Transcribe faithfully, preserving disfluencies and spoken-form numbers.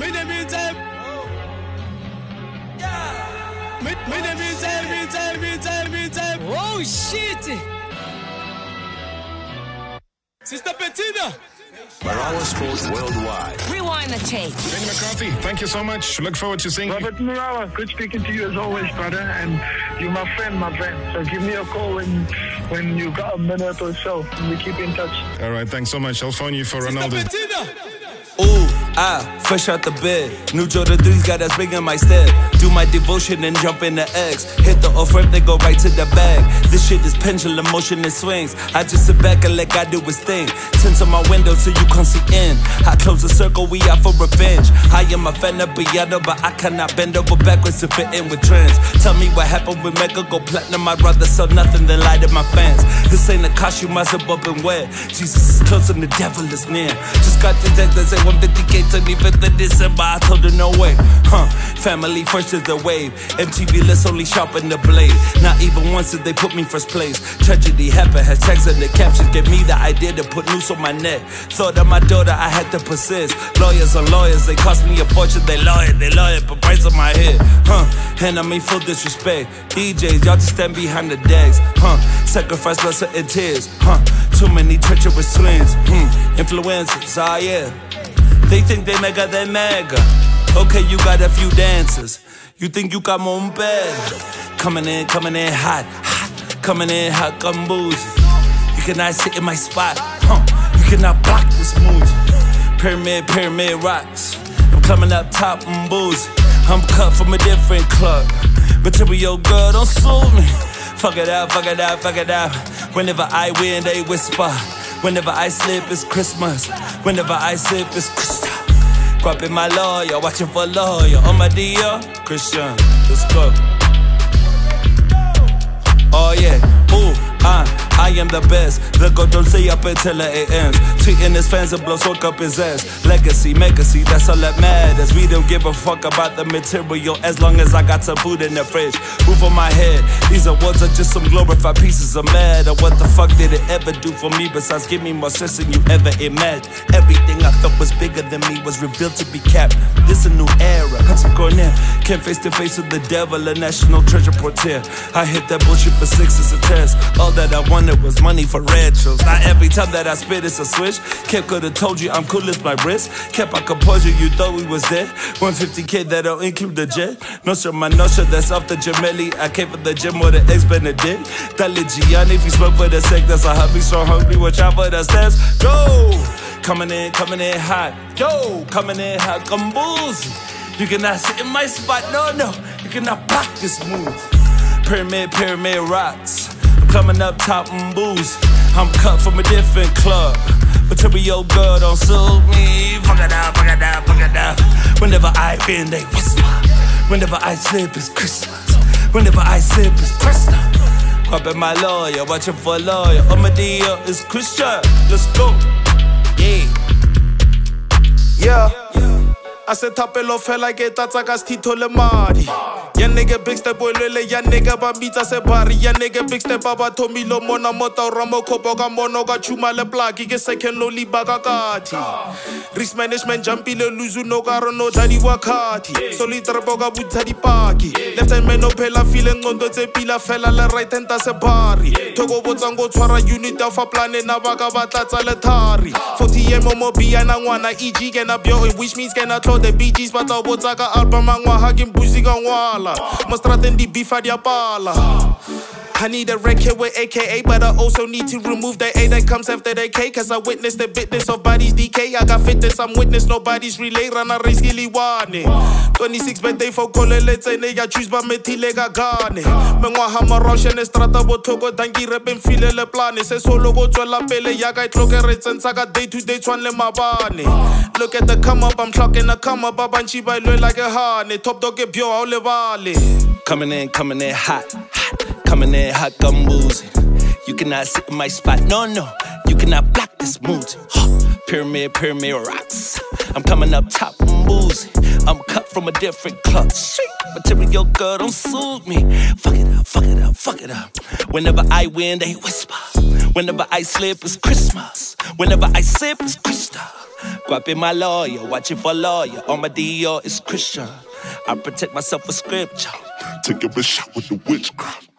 Me the meantime. Yeah. Me me the meantime, meantime, meantime, meantime. Oh shit. Sister Bettina. Marawa Sports Worldwide. Rewind the tape. Ben McCarthy, thank you so much. Look forward to seeing you. Robert Marawa, good speaking to you as always, brother. And you're my friend, my friend. So give me a call when when you got a minute or so. And we keep in touch. All right, thanks so much. I'll phone you for Ronaldo. Ooh, ah, fresh out the bed. New Jordan threes got us big in my step. Do my devotion and jump in the X. Hit the off-ramp, they go right to the bag. This shit is pendulum motion and swings. I just sit back and let God do his thing. Tint to my window so you can't see in. I close the circle, we out for revenge. I am a fan of Beyonce, but I cannot bend over backwards to fit in with trends. Tell me what happened with Mega go platinum. I'd rather sell nothing than lie to my fans. This ain't a costume, I said up and wet. Jesus is close and the devil is near. Just got the text that say one fifty K twenty-fifth of December, I told her no way. Huh, family first is the wave. M T V let's only sharpen the blade. Not even once did they put me first place. Tragedy happened, hashtags in the captions gave me the idea to put noose on my neck. Thought of my daughter, I had to persist. Lawyers on lawyers, they cost me a fortune. They lawyer, they lawyer, but price on my head. Huh, and I mean full disrespect. D Js, y'all just stand behind the decks. Huh, sacrifice blood and tears. Huh, too many treacherous twins. Hmm, influencers, ah yeah. They think they mega, they mega. Okay, you got a few dancers. You think you got more bad. Coming in, coming in hot, hot. Coming in hot, come boozy. You cannot sit in my spot, huh? You cannot block this move. Pyramid, pyramid rocks. I'm coming up top and boozy. I'm cut from a different club. Material girl, don't sue me. Fuck it out, fuck it out, fuck it out. Whenever I win, they whisper. Whenever I slip, it's Christmas. Whenever I slip, it's Christmas. Grabbing my lawyer, watching for lawyer. On my D R, Christian, let's go. Oh yeah, ooh, ah, I am the best. The God don't say up until it ends. Tweeting his fans and blow soak up his ass. Legacy, legacy, that's all that matters. We don't give a fuck about the material as long as I got some food in the fridge. Roof on my head, these awards are just some glorified pieces of matter. What the fuck did it ever do for me besides give me more sense than you ever imagined? Everything I thought was bigger than me was revealed to be capped. This a new era, Hudson Cornell. Came face to face with the devil, a national treasure portier. I hit that bullshit for six as a test. All that I wanted was money for retros. Not every time that I spit it's a switch. Kept could've told you I'm cool as my wrist. Kept my composure, you thought we was dead. one fifty K that don't include the jet. No sure my notion that's off the Gemelli. I came from the gym with the ex Benedict. Dale Gianni, if you smoke for the sake, that's a hobby. So hungry, watch out for the steps. Go! Coming in, coming in hot. Yo, coming in hot, come boozy. You cannot sit in my spot, no, no. You cannot block this move. Pyramid, pyramid rocks. I'm coming up top and boozy. I'm cut from a different club. Material girl don't sue me. Fuck it out, fuck it out, fuck it out. Whenever I win, they whisper. Whenever I slip, it's Christmas. Whenever I slip, it's Christmas. Grabbing my lawyer, watching for a lawyer. On my D L, it's Christian. Let's go. Yeah. Yeah. I said tapelo fela ke tatsa Tito le madi. Ya nigga big step boy lele ya nigga ba mitsa se bari. Ya nigga big step baba Tommy lo mona mota ramo kopo ka mono ka chuma le plaki ke second lo liba ka kati. Risk management jumpile luzu no karo no dadi wakati. Soli trebo ka butsa di paki. Left hand man no phela feeling ngondo tse pila fela le right hand ta se bari. Thoko botsa ngo tshwara unit of a plan na ba ka batla tsa le thari. forty M mo bia na ngwana E G ke na byo which means ke na the B Gs but I botsa ka album ngwa ha ke mbusi ka ngwala Mostraten di beef dia pala. I need a record with A K A, but I also need to remove the A that comes after the K. Cause I witnessed the business of bodies decay. I got fitness, I'm witness, nobody's relay. Rana race gili wane. twenty-six birthday for Kole, let's say nigga choose by metile ga gane. Mengwa hama roshan estrata botoko dangi repen file le plane. Se solo go la pele ya ga itloke retsen saka day to day twan le mabane. Look at the come up, I'm clocking a come up, babanchi by low like a hane. Top dog get pure all le vale. Coming in, coming in hot, hot. Coming in hot, come boozy. You cannot sit in my spot, no, no. You cannot block this mood. Huh. Pyramid, pyramid rocks. I'm coming up top and boozy. I'm cut from a different club. Shit. Material girl, don't sue me. Fuck it up, fuck it up, fuck it up. Whenever I win, they whisper. Whenever I slip, it's Christmas. Whenever I sip, it's Krista. Grabbing my lawyer, watching for lawyer. On my D O is Christian. I protect myself with scripture. Take a shot with the witchcraft.